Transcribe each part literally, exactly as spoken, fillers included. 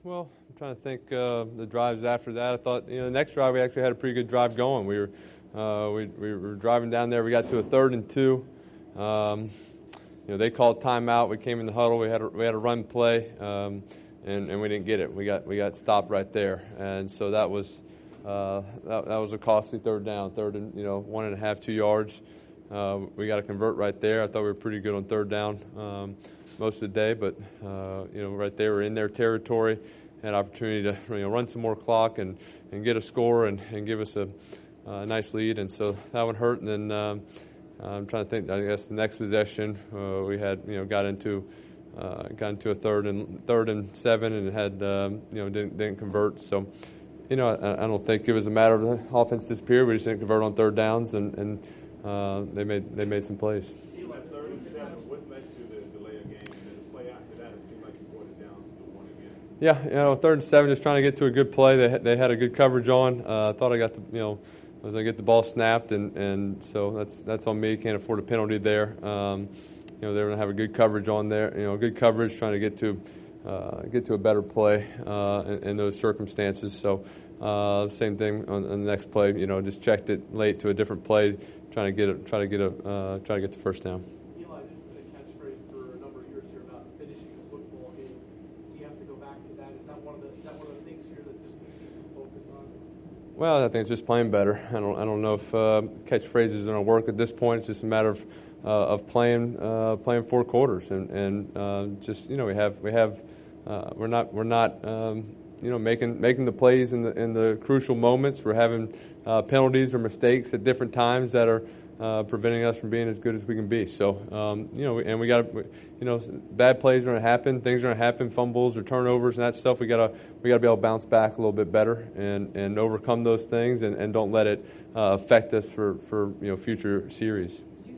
well, I'm trying to think uh, the drives after that. I thought, you know, the next drive we actually had a pretty good drive going. We were uh, we, we were driving down there. We got to a third and two. Um, you know, they called timeout. We came in the huddle. We had a, we had a run play, um, and and we didn't get it. We got we got stopped right there, and so that was uh, that, that was a costly third down. Third and you know one and a half, two yards. Uh, we got to convert right there. I thought we were pretty good on third down um, most of the day, but uh, you know, right there we're in their territory, had opportunity to you know run some more clock and, and get a score and, and give us a, a nice lead, and so that one hurt. And then um, I'm trying to think. I guess the next possession uh, we had you know got into uh, got into a third and third and seven and had um, you know didn't didn't convert. So you know I, I don't think it was a matter of the offense disappeared. We just didn't convert on third downs and. and Uh, they made they made some plays. Eli, third and seven. What led to the delay of game? And then the play after that, it seemed like you brought it down to the one again. Yeah, you know, third and seven, just trying to get to a good play. They they had a good coverage on. Uh, I thought I got the you know I was gonna get the ball snapped, and, and so that's that's on me. Can't afford a penalty there. Um, you know, they're gonna have a good coverage on there. You know, good coverage, trying to get to uh, get to a better play uh, in, in those circumstances. So. Uh, same thing on, on the next play. You know, just checked it late to a different play, trying to get it, try to get a, uh, try to get the first down. Eli, there's been a catchphrase for a number of years here about finishing a football game. Do you have to go back to that? Is that one of the is that one of the things here that this team needs to focus on? Well, I think it's just playing better. I don't I don't know if uh, catchphrases are going to work at this point. It's just a matter of uh, of playing uh, playing four quarters and and uh, just you know we have we have uh, we're not we're not. Um, You know, making making the plays in the in the crucial moments. We're having uh, penalties or mistakes at different times that are uh, preventing us from being as good as we can be. So, um, you know, and we got to, you know, bad plays are going to happen. Things are going to happen, fumbles or turnovers and that stuff. We got to we got to be able to bounce back a little bit better and, and overcome those things and, and don't let it uh, affect us for, for you know future series.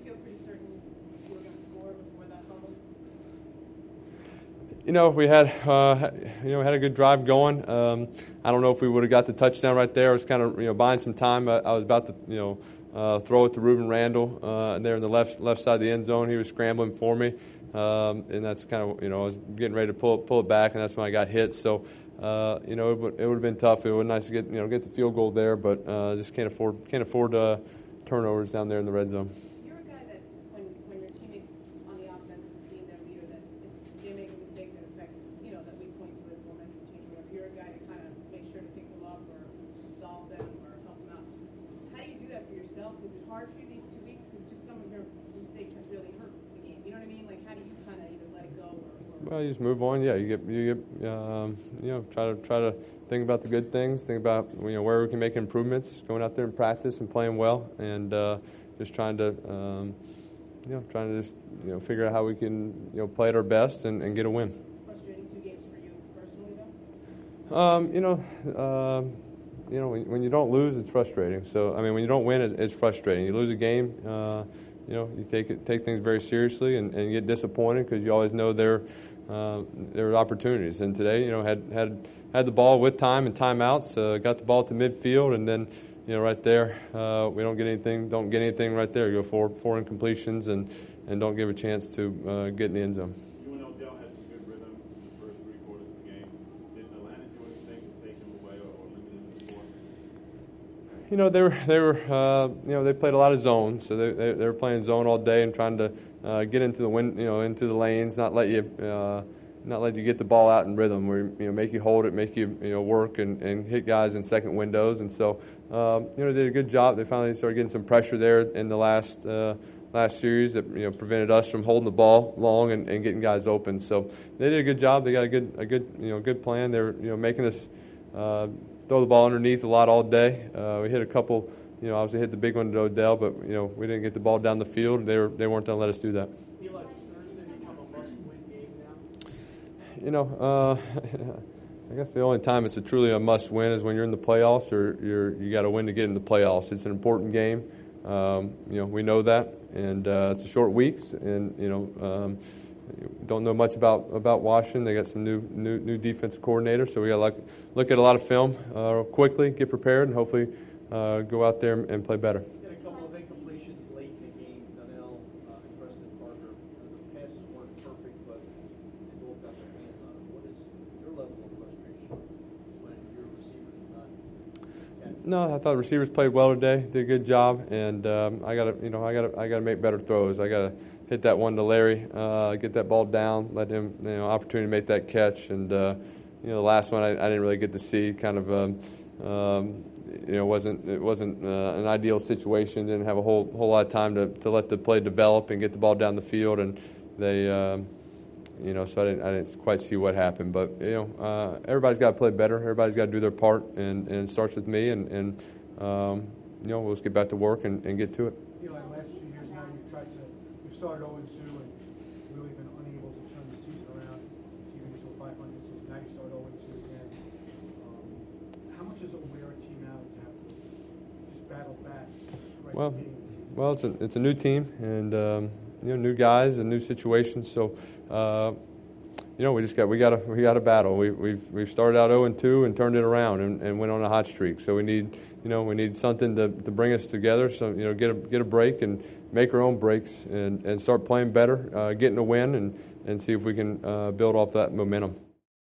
You know, we had uh, you know we had a good drive going. Um, I don't know if we would have got the touchdown right there. I was kind of you know buying some time. I, I was about to you know uh, throw it to Ruben Randall uh, there in the left left side of the end zone. He was scrambling for me, um, and that's kind of you know I was getting ready to pull pull it back, and that's when I got hit. So uh, you know it would it would have been tough. It would have been nice to get you know get the field goal there, but uh, just can't afford can't afford uh, turnovers down there in the red zone. Is it hard for you these two weeks? Because just some of your mistakes have really hurt the game. You know what I mean? Like, how do you kind of either let it go or, or? Well, you just move on. Yeah, you get you get um, you know try to try to think about the good things. Think about you know where we can make improvements. Going out there and practice and playing well, and uh, just trying to um, you know trying to just you know figure out how we can you know play at our best and, and get a win. Frustrating two games for you personally, though. Um, you know. Um, You know, when, when you don't lose, it's frustrating. So, I mean, when you don't win, it, it's frustrating. You lose a game, uh, you know, you take it, take things very seriously and, and get disappointed because you always know there uh, there are opportunities. And today, you know, had had had the ball with time and timeouts, uh, got the ball to midfield, and then, you know, right there, uh, we don't get anything, don't get anything right there. You go four four incompletions and, and don't give a chance to uh, get in the end zone. You and Odell had some good rhythm in the first three quarters of the game. Did Atlanta do anything to take them away or, or limit them to four? You know, they were they were uh, you know they played a lot of zone, so they they, they were playing zone all day and trying to uh, get into the win, you know, into the lanes, not let you uh, not let you get the ball out in rhythm, where you know make you hold it, make you you know work and, and hit guys in second windows, and so um, you know they did a good job. They finally started getting some pressure there in the last uh, last series that you know prevented us from holding the ball long and, and getting guys open. So they did a good job. They got a good a good you know good plan. They're you know making us. Uh, throw the ball underneath a lot all day. Uh, we hit a couple, you know, obviously hit the big one to Odell, but, you know, we didn't get the ball down the field. They were, they weren't going to let us do that. Eli, does Thursday become a must-win game now? You know, uh, I guess the only time it's a truly a must-win is when you're in the playoffs or you're, you got to win to get in the playoffs. It's an important game. Um, you know, we know that, and uh, it's a short week, and, you know, um, don't know much about, about Washington. They got some new new new defense coordinator, so we got to look, look at a lot of film uh, quickly, get prepared, and hopefully uh, go out there and, and play better. You had a couple of incompletions late in the game. Donnell uh, and Preston Parker. The passes weren't perfect, but they both got their hands on it. What is your level of frustration? No, I thought receivers played well today. Did a good job, and um, I got to, you know, I got to, I got to make better throws. I got to hit that one to Larry, uh, get that ball down, let him, you know, opportunity to make that catch, and uh, you know, the last one I, I didn't really get to see. Kind of, um, um, you know, wasn't it wasn't uh, an ideal situation. Didn't have a whole whole lot of time to, to let the play develop and get the ball down the field, and they. Um, You know, so I didn't, I didn't quite see what happened, but you know, uh, everybody's got to play better. Everybody's got to do their part, and, and it starts with me. And, and um, you know, we'll just get back to work and, and get to it. Eli, the last few years now, you've tried to, you've started oh and two and really been unable to turn the season around, even into a five hundred season. Now you start oh and two again. Um, how much does it wear a team out to have to just battle back? Right Well, at the beginning of the season? well, it's a it's a new team, and um, you know, new guys and new situations. So. Uh, You know, we just got we got a we got a battle. We we've we've started out oh and two and turned it around and, and went on a hot streak. So we need you know we need something to, to bring us together. So you know get a get a break and make our own breaks and, and start playing better, uh, getting a win and, and see if we can uh, build off that momentum.